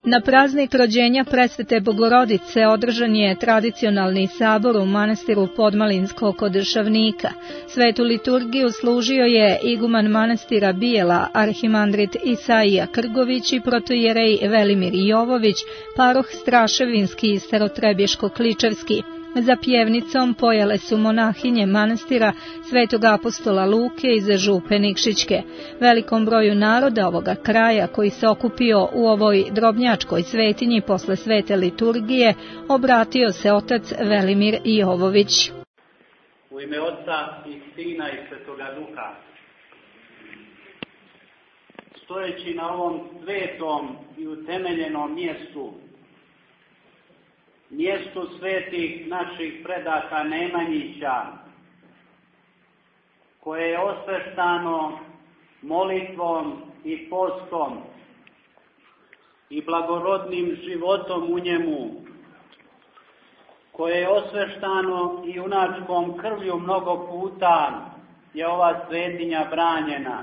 Na praznik rođenja Presvete Bogorodice održan je tradicionalni sabor u manastiru Podmalinsko kod Šavnika. Svetu liturgiju služio je iguman manastira Bijela, arhimandrit Isaija Krgović i protojerej Velimir Jovović, paroh Straševinski i Starotrebješko-Kličevski. Za pjevnicom pojele su monahinje manastira Svetog apostola Luke iz Župe Nikšićke. Velikom broju naroda ovoga kraja koji se okupio u ovoj drobnjačkoj svetinji posle svete liturgije obratio se otac Velimir Jovović. U ime Oca i Sina i Svetoga Duha. Stojeći na ovom svetom i utemeljenom mjestu svetih naših predaka Nemanjića, koje je osveštano molitvom i postom i blagorodnim životom u njemu, koje je osveštano i junačkom krvlju mnogo puta je ova svetinja branjena.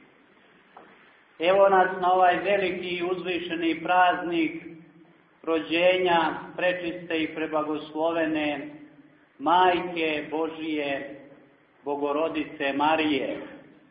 Evo nas na ovaj veliki i uzvišeni praznik rođenja prečiste i preblagoslovene Majke Božije, Bogorodice Marije.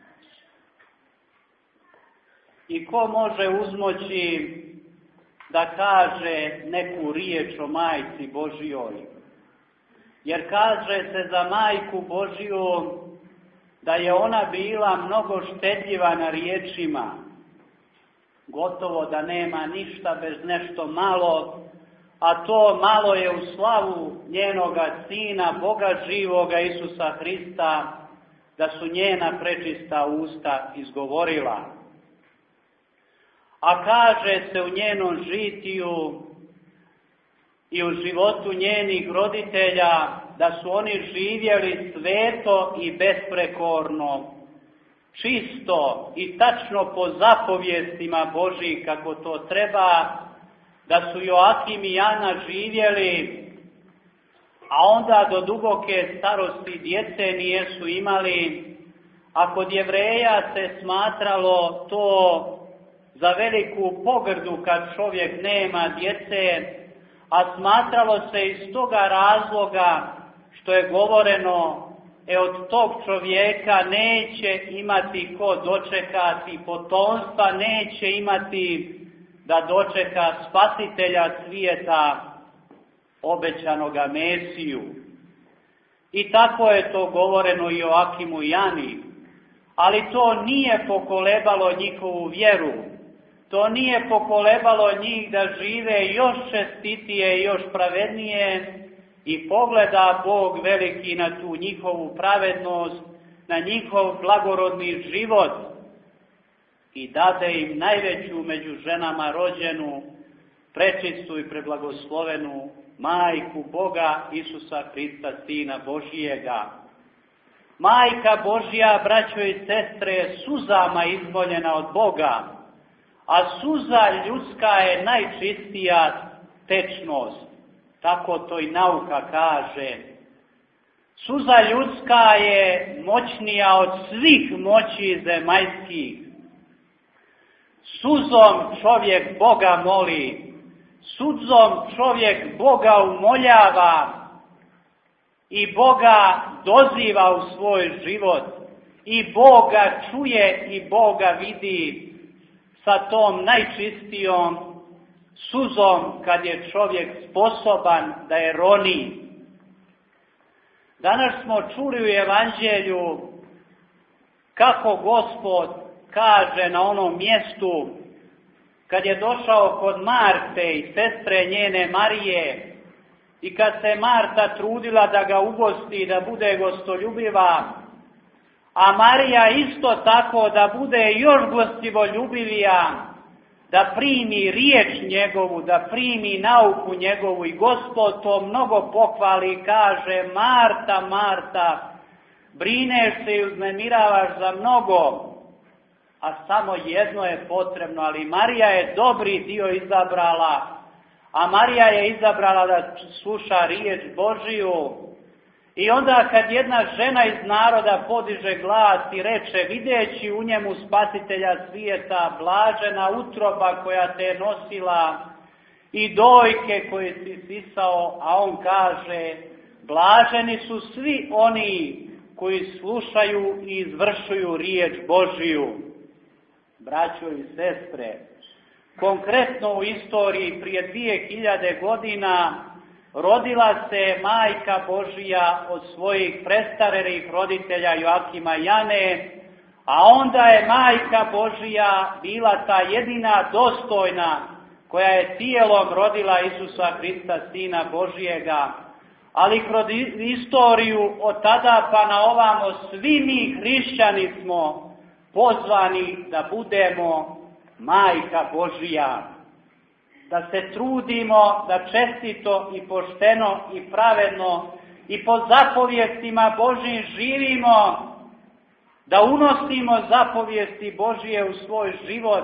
I ko može uzmoći da kaže neku riječ o Majci Božijoj? Jer kaže se za Majku Božiju da je ona bila mnogo štedljiva na riječima, gotovo da nema ništa bez nešto malo, a to malo je u slavu njenoga Sina, Boga živoga Isusa Hrista, da su njena prečista usta izgovorila. A kaže se u njenom žitiju i u životu njenih roditelja da su oni živjeli sveto i besprekorno, čisto i tačno po zapovjestima Božji kako to treba, da su Joakim i Ana živjeli, a onda do duboke starosti djece nijesu imali, a kod Jevreja se smatralo to za veliku pogrdu kad čovjek nema djece, a smatralo se iz toga razloga što je govoreno od tog čovjeka neće imati ko dočekati potomstva, neće imati da dočeka spasitelja svijeta, obećanoga Mesiju. I tako je to govoreno i Joakimu i Ani, ali to nije pokolebalo njihovu vjeru, to nije pokolebalo njih da žive još čestitije i još pravednije. I pogleda Bog veliki na tu njihovu pravednost, na njihov blagorodni život i dade im najveću među ženama rođenu, prečistu i preblagoslovenu Majku Boga Isusa Hrista, Sina Božijega. Majka Božja, braćo i sestre, je suzama izvoljena od Boga, a suza ljudska je najčistija tečnost. Tako to i nauka kaže. Suza ljudska je moćnija od svih moći zemaljskih. Suzom čovjek Boga moli, suzom čovjek Boga umoljava i Boga doziva u svoj život i Boga čuje i Boga vidi sa tom najčistijom suzom kad je čovjek sposoban da je roni. Danas smo čuli u Evanđelju kako Gospod kaže na onom mjestu kad je došao kod Marte i sestre njene Marije i kad se Marta trudila da ga ugosti, da bude gostoljubiva, a Marija isto tako da bude još gostivoljubivija, da primi riječ njegovu, da primi nauku njegovu i Gospod to mnogo pohvali i kaže: Marta, Marta, brineš se i uznemiravaš za mnogo, a samo jedno je potrebno, ali Marija je dobri dio izabrala, a Marija je izabrala da sluša riječ Božiju. I onda kad jedna žena iz naroda podiže glas i reče, videći u njemu spasitelja svijeta, blažena utroba koja te je nosila i dojke koje si sisao, a on kaže, blaženi su svi oni koji slušaju i izvršuju riječ Božiju. Braćo i sestre, konkretno u istoriji prije 2000 godina rodila se Majka Božija od svojih prestarelih roditelja Joakima i Ane, a onda je Majka Božija bila ta jedina dostojna koja je tijelom rodila Isusa Hrista, Sina Božijega. Ali kroz istoriju od tada pa na ovamo svi mi hrišćani smo pozvani da budemo Majka Božija. Da se trudimo da čestito i pošteno i pravedno i po zapovjestima Božjim živimo, da unosimo zapovijesti Božje u svoj život.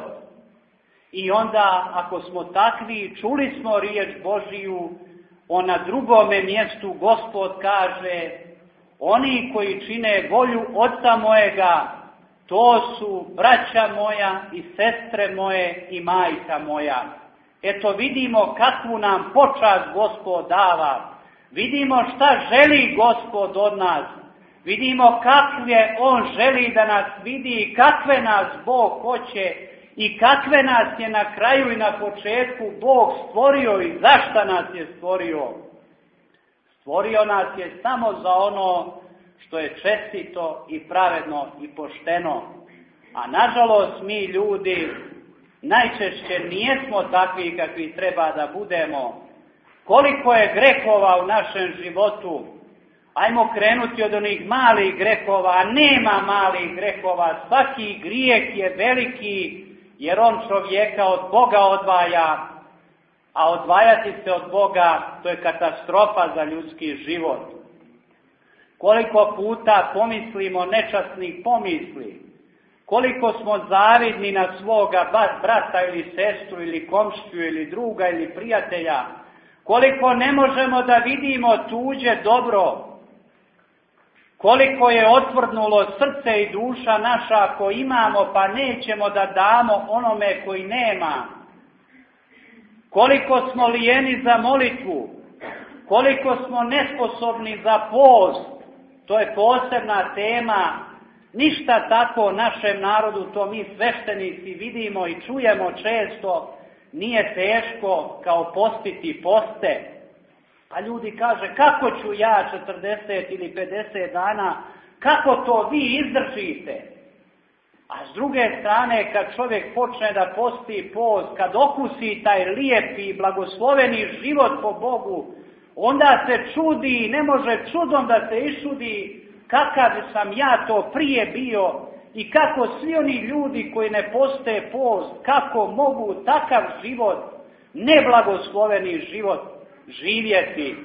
I onda, ako smo takvi, čuli smo riječ Božiju, na drugome mjestu Gospod kaže, oni koji čine volju Oca mojega, to su braća moja i sestre moje i majka moja. Eto vidimo kakvu nam počast Gospod dava. Vidimo šta želi Gospod od nas. Vidimo kakve On želi da nas vidi i kakve nas Bog hoće i kakve nas je na kraju i na početku Bog stvorio i zašta nas je stvorio. Stvorio nas je samo za ono što je čestito i pravedno i pošteno. A nažalost mi ljudi najčešće nijesmo takvi kakvi treba da budemo. Koliko je grehova u našem životu? Ajmo krenuti od onih malih grehova, a nema malih grehova. Svaki grijeh je veliki, jer on čovjeka od Boga odvaja, a odvajati se od Boga, to je katastrofa za ljudski život. Koliko puta pomislimo nečasnih pomisli, koliko smo zavidni na svoga brata ili sestru ili komšiju ili druga ili prijatelja, koliko ne možemo da vidimo tuđe dobro, koliko je otvrdnulo srce i duša naša ako imamo pa nećemo da damo onome koji nema, koliko smo lijeni za molitvu, koliko smo nesposobni za post, to je posebna tema. Ništa tako našem narodu, to mi sveštenici vidimo i čujemo često, nije teško kao postiti poste. A ljudi kaže, kako ću ja 40 ili 50 dana, kako to vi izdržite? A s druge strane, kad čovjek počne da posti post, kad okusi taj lijepi, blagosloveni život po Bogu, onda se čudi, ne može čudom da se iščudi kakav sam ja to prije bio i kako svi oni ljudi koji ne poste post, kako mogu takav život, neblagosloveni život živjeti.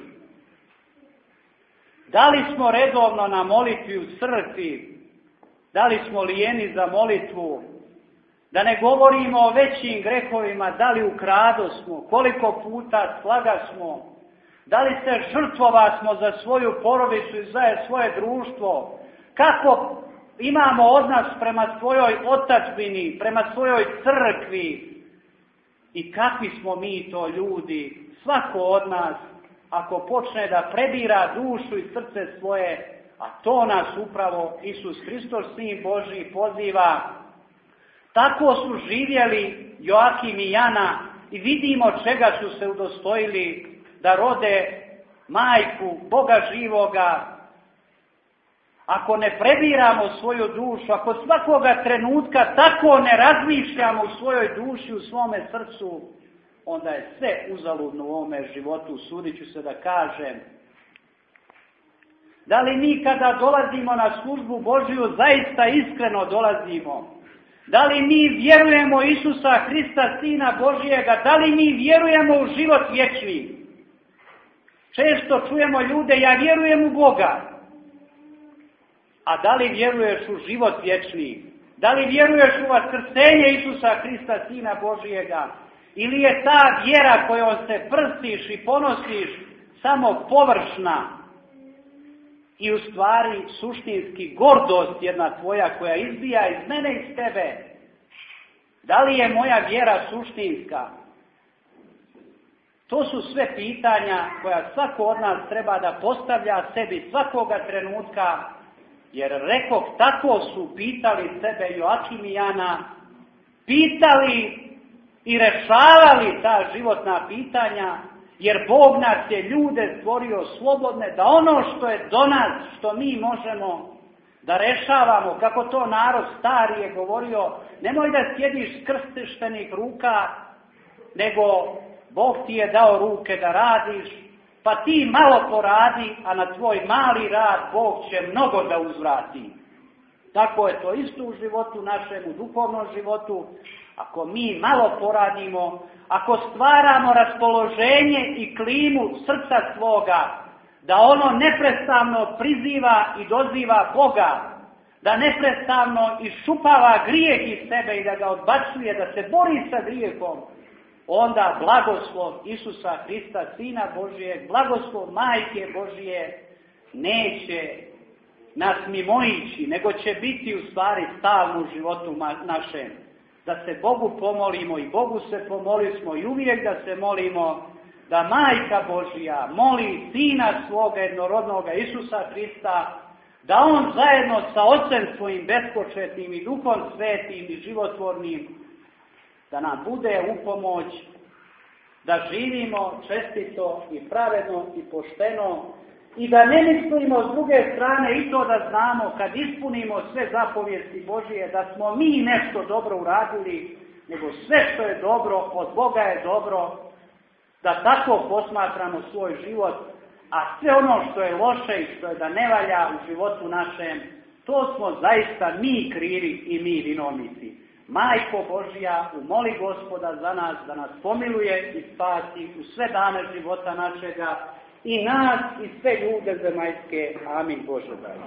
Da li smo redovno na molitvi u crkvi? Da li smo lijeni za molitvu? Da ne govorimo o većim grehovima, da li ukradosmo, koliko puta slagasmo, da li se žrtvovasmo za svoju porodicu i za svoje društvo, kako imamo odnos prema svojoj otadžbini, prema svojoj crkvi i kakvi smo mi to ljudi. Svako od nas, ako počne da prebira dušu i srce svoje, a to nas upravo Isus Hristos, Sin Božji, poziva. Tako su živjeli Joakim i Ana i vidimo čega su se udostojili, da rode majku Boga živoga. Ako ne prebiramo svoju dušu, ako svakoga trenutka tako ne razmišljamo u svojoj duši, u svome srcu, onda je sve uzaludno u ovome životu, usudit ću se da kažem. Da li mi kada dolazimo na službu Božju zaista iskreno dolazimo? Da li mi vjerujemo Isusa Hrista, Sina Božijega? Da li mi vjerujemo u život vječni? Često čujemo ljude, ja vjerujem u Boga. A da li vjeruješ u život vječni? Da li vjeruješ u vaskrsenje Isusa Hrista, Sina Božijega? Ili je ta vjera kojom se prstiš i ponosiš samo površna i u stvari suštinski gordost jedna tvoja koja izbija iz mene i iz tebe? Da li je moja vjera suštinska? To su sve pitanja koja svako od nas treba da postavlja sebi svakoga trenutka, jer rekoh, tako su pitali sebe Joakim i Jana, pitali i rešavali ta životna pitanja, jer Bog nas je ljude stvorio slobodne, da ono što je do nas, što mi možemo da rešavamo, kako to narod stari je govorio, nemoj da sjediš skrštenih ruka, nego Bog ti je dao ruke da radiš, pa ti malo poradi, a na tvoj mali rad Bog će mnogo da uzvrati. Tako je to isto u životu našem, u duhovnom životu. Ako mi malo poradimo, ako stvaramo raspoloženje i klimu srca svoga, da ono neprestano priziva i doziva Boga, da neprestano iščupava grijeh iz sebe i da ga odbacuje, da se bori sa grijehom, onda blagoslov Isusa Hrista, Sina Božijeg, blagoslov Majke Božije, neće nas mimoići, nego će biti u stvari stalno u životu našem. Da se Bogu pomolimo i Bogu se pomolili smo i uvijek da se molimo, da Majka Božija moli Sina svoga jednorodnoga Isusa Hrista, da on zajedno sa Otcem svojim bespočetnim i Duhom Svetim i životvornim, da nam bude u pomoć, da živimo čestito i pravedno i pošteno i da ne mislimo s druge strane i to da znamo kad ispunimo sve zapovijesti Božije da smo mi nešto dobro uradili, nego sve što je dobro od Boga je dobro, da tako posmatramo svoj život, a sve ono što je loše i što je da ne valja u životu našem, to smo zaista mi krivi i mi vinovnici. Majko Božja, umoli Gospoda za nas, da nas pomiluje i spasi u sve dane života našega, i nas i sve ljude zemaljske. Amin Bože.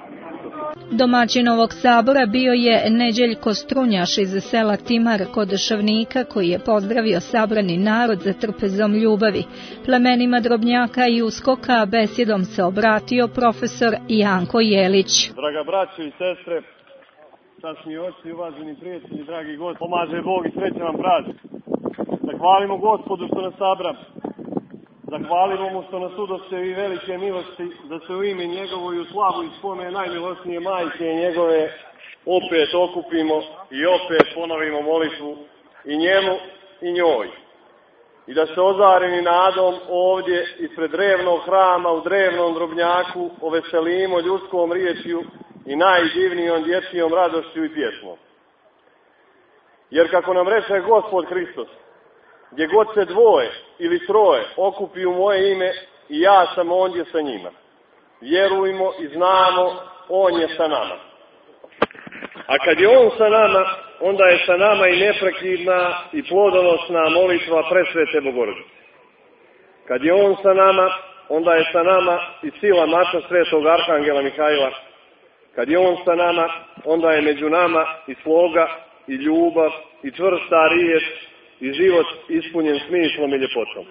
Domaćin ovog sabora bio je Neđeljko Strunjaš iz sela Timar kod Šavnika, koji je pozdravio sabrani narod za trpezom ljubavi. Plemenima Drobnjaka i Uskoka besjedom se obratio profesor Janko Jelić. Draga braćo i sestre, časni oci i uvaženi prijatelji, dragi gosti, pomaže Bog i srećan vam praznik. Zahvalimo Gospodu što nas sabra. Zahvalimo mu što nas udoste i velike milosti, da se u ime njegovo i u slavu i spomen najmilosnije majke njegove opet okupimo i opet ponovimo molitvu i njemu i njoj. I da se ozareni nadom ovdje ispred drevnog hrama u drevnom Drobnjaku oveselimo ljudskom riječju i najdivnijom dječjom radošću i pjesmom. Jer kako nam reče Gospod Hristos, gdje god se dvoje ili troje okupi u moje ime i ja sam ondje sa njima. Vjerujmo i znamo, on je sa nama. A kad je on sa nama, onda je sa nama i neprekidna i plodonosna molitva presvete Bogorodice. Kad je on sa nama, onda je sa nama i sila mača svetog Arhangela Mihajla. Kad je on sa nama, onda je među nama i sloga, i ljubav, i čvrsta riječ, i život ispunjen smislom i ljepotom.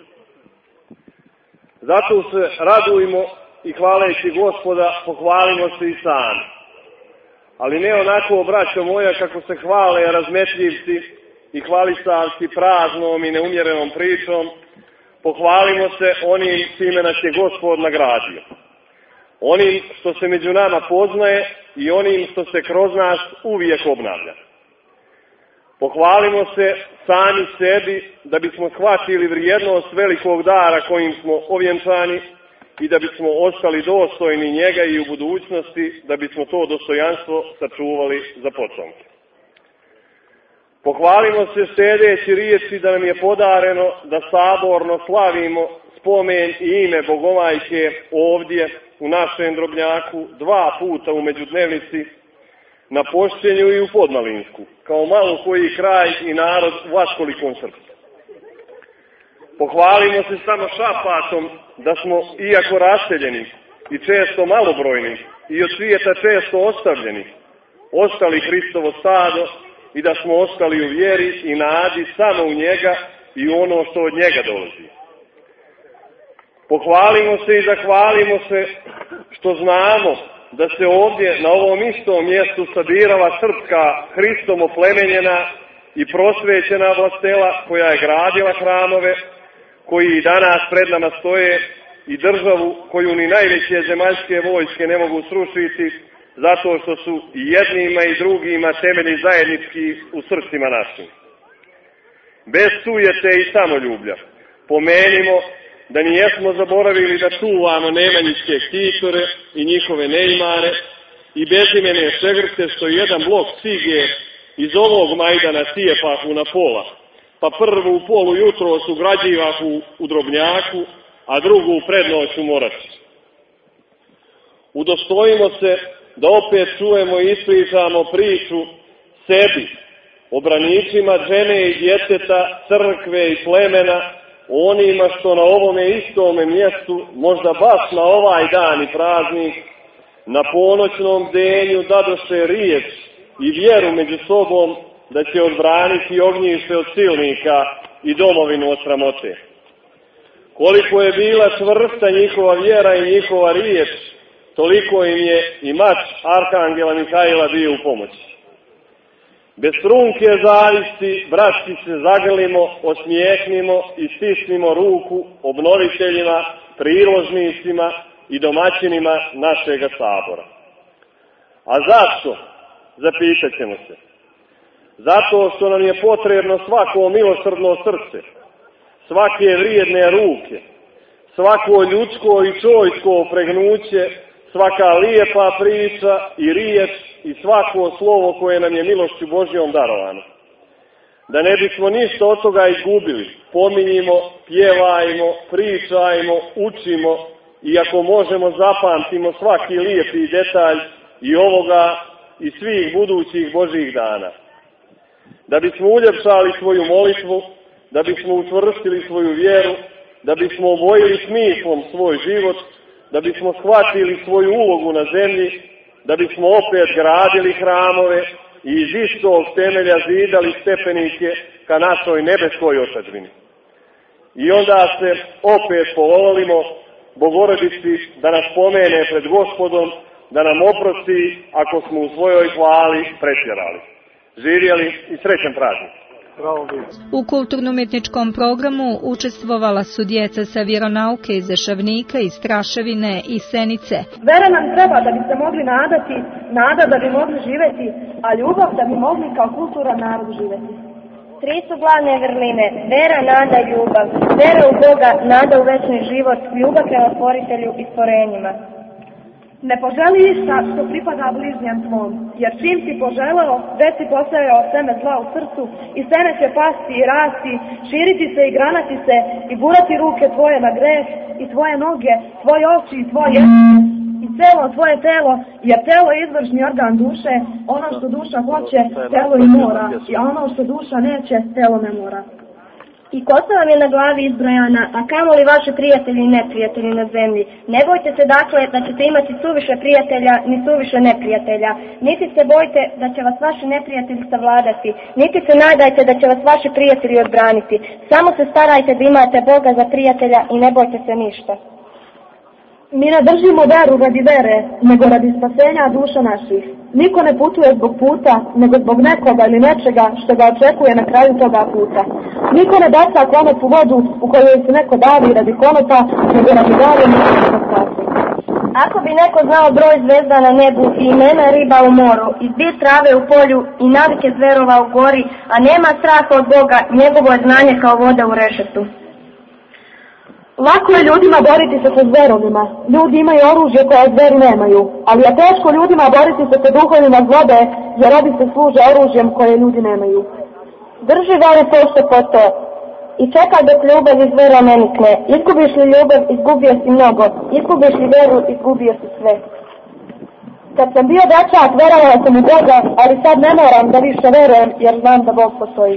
Zato se radujmo i hvaleći Gospoda pohvalimo se i sami. Ali ne onako, braćo moja, kako se hvale razmetljivci i hvalisavci praznom i neumjerenom pričom, pohvalimo se onim čime nas je Gospod nagradio. Onim što se među nama poznaje i onim što se kroz nas uvijek obnavlja. Pohvalimo se sami sebi da bismo shvatili vrijednost velikog dara kojim smo ovjenčani i da bismo ostali dostojni njega i u budućnosti, da bismo to dostojanstvo sačuvali za potomke. Pohvalimo se sljedeći riječi da nam je podareno da saborno slavimo spomen i ime Bogomajke ovdje u našem Drobnjaku 2 puta u međudnevnici, na Pošćenju i u Podmalinsku, kao malo koji kraj i narod u vaškolikom srcu. Pohvalimo se samo šapatom da smo, iako raseljeni i često malobrojni i od svijeta često ostavljeni, ostali Hristovo stado i da smo ostali u vjeri i nadi samo u njega i ono što od njega dolazi. Pohvalimo se i zahvalimo se što znamo da se ovdje na ovom istom mjestu sabirala srpska Hristom oplemenjena i prosvećena vlastela koja je gradila hramove, koji danas pred nama stoje i državu koju ni najveće zemaljske vojske ne mogu srušiti, zato što su i jednima i drugima temelji zajednički u srcima našim. Bez sujete i samoljublja pomenimo da nijesmo zaboravili da čuvamo nemanjičke ktitore i njihove neimare i bezimene šegrte što jedan blok cige iz ovog Majdana cijepahu na pola, pa prvu u polu jutro su građivahu u Drobnjaku, a drugu u prednoć u Morači. Udostojimo se da opet čujemo i ispričamo priču sebi, obraničima žene i djeteta, crkve i plemena, onima što na ovome istome mjestu, možda baš na ovaj dan i praznik, na ponoćnom denju dadoše riječ i vjeru među sobom da će odbraniti ognjište od silnika i domovinu od sramote. Koliko je bila čvrsta njihova vjera i njihova riječ, toliko im je i mač Arhangela Mihajla bio u pomoći. Bez trunke zavisti, bratski, se zagrlimo, osmijehnimo i stisnimo ruku obnoviteljima, priložnicima i domaćinima našega sabora. A zašto? Zapitat ćemo se. Zato što nam je potrebno svako milosrdno srce, svake vrijedne ruke, svako ljudsko i čovječko pregnuće, svaka lijepa priča i riječ i svako slovo koje nam je milošću Božjom darovano. Da ne bismo ništa od toga izgubili, pominjimo, pjevajmo, pričajmo, učimo i ako možemo zapamtimo svaki lijepi detalj i ovoga i svih budućih Božjih dana. Da bismo uljepšali svoju molitvu, da bismo učvrstili svoju vjeru, da bismo obojili smislom svoj život, da bismo shvatili svoju ulogu na zemlji, da bismo opet gradili hramove i iz istog temelja zidali stepenike ka našoj nebeskoj otadžbini. I onda se opet pomolimo Bogorodici da nas pomene pred Gospodom, da nam oprosti ako smo u svojoj hvali pretjerali. Živjeli i srećan praznik. U kulturno-umjetničkom programu učestvovala su djeca sa vjeronauke iz Dešavnika, iz Straševine i Senice. Vera nam treba da bi se mogli nadati, nada da bi mogli živjeti, a ljubav da bi mogli kao kulturan narod živjeti. Tri su glavne vrline, vera, nada i ljubav. Vera u Boga, nada u večni život, ljubav prema Stvoritelju i stvorenjima. Ne poželi išta što pripada bližnjem tvom, jer čim si poželeo, već si posejao seme zla u srcu i seme će pasti i rasti, širiti se i granati se i gurati ruke tvoje na greh i tvoje noge, tvoje oči i tvoje i celo tvoje telo, jer telo je izvršni organ duše, ono što duša hoće, telo i mora, i ono što duša neće, telo ne mora. I kosa vam je na glavi izbrojana, a kamoli vaši prijatelji i neprijatelji na zemlji. Ne bojte se dakle da ćete imati suviše prijatelja ni suviše neprijatelja. Niti se bojte da će vas vaši neprijatelji savladati, niti se nadajte da će vas vaši prijatelji odbraniti. Samo se starajte da imate Boga za prijatelja i ne bojte se ništa. Mi ne držimo veru radi vere, nego radi spasenja duša naših. Niko ne putuje zbog puta, nego zbog nekoga ili nečega što ga očekuje na kraju toga puta. Niko ne baca konop u vodu u kojoj se neko davi radi konopa, nego radi davljenja što spasi. Ako bi neko znao broj zvezda na nebu i imena riba u moru, i zbir trave u polju i navike zverova u gori, a nema straha od Boga, njegovo je znanje kao voda u rešetu. Lako je ljudima boriti se sa zverovima. Ljudi imaju oružje koje zveri nemaju, ali je teško ljudima boriti se sa duhovima zlobe, jer obi se služe oružjem koje ljudi nemaju. Drži veru pošto po to i čekaj dok ljubav iz vera ne nikne. Izgubiš li ljubav, izgubio si mnogo. Izgubiš li veru, izgubio si sve. Kad sam bio dečak, verovala sam u Boga, ali sad ne moram da više verujem, jer znam da Bog postoji.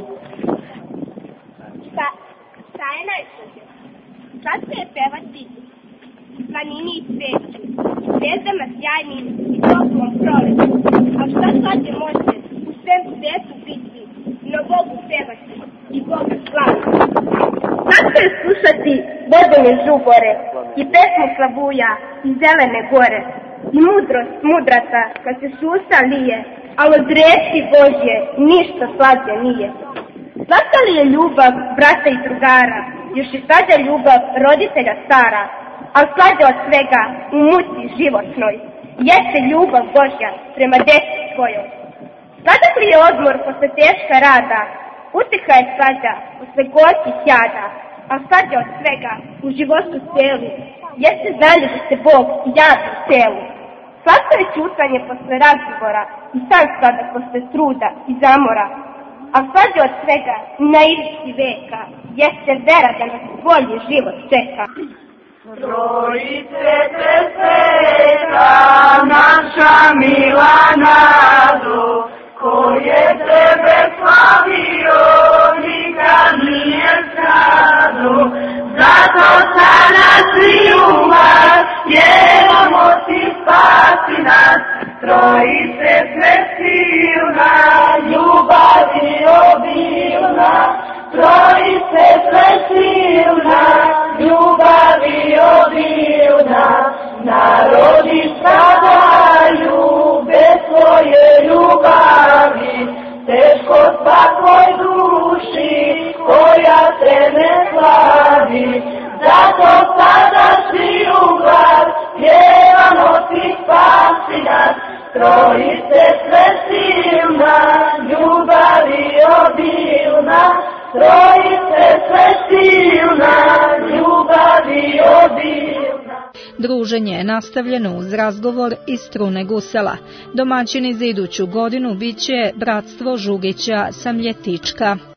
Šta je najslužje? Sad se je pevati planini i cveću, zvezdama sjajnim i toplom proleću. A šta sad je može u svem svijetu biti, no Bogu pevati i Boga slaviti? Sad se je slušati vodene žubore i pesmu slavuja i zelene gore i mudrost mudraca kad se susa lije, ali od riječi Božje ništa slađe nije. Slatka li je ljubav brata i drugara, još i slađa ljubav roditelja stara, a slađa od svega u muci životnoj, jeste ljubav Božja prema deci svojoj. Sladak li je odmor posle teška rada, utiha je slađa posle gorkih jada, a slađa od svega u životu celu, jeste znanje da se Bog javi u telu. Slatko je ćutanje posle razgovora i sam sladak posle truda i zamora, a slađa od svega na ivici veka, jeste vera da nas bolji život čeka. Trojice te sveta, naša mila nadu, ko je tebe slavio, nikad nije znadu. Zato sada svi u vas, pjevamo ti spasi nas. Trojice sve silna, ljubavi obilna. Trojice sve silna, ljubavi obilna. Narodi stradaju bez svoje ljubavi, teško svakoj duši koja te ne slavi. Zato sada svi u glas, pjevamo ti spasi nas. Trojice sve silna, ljubavi obilna. Trojice sve silna, ljubavi obilna. Druženje je nastavljeno uz razgovor iz Strune Gusela. Domaćini za iduću godinu biće Bratstvo Žugića sa Mljetička.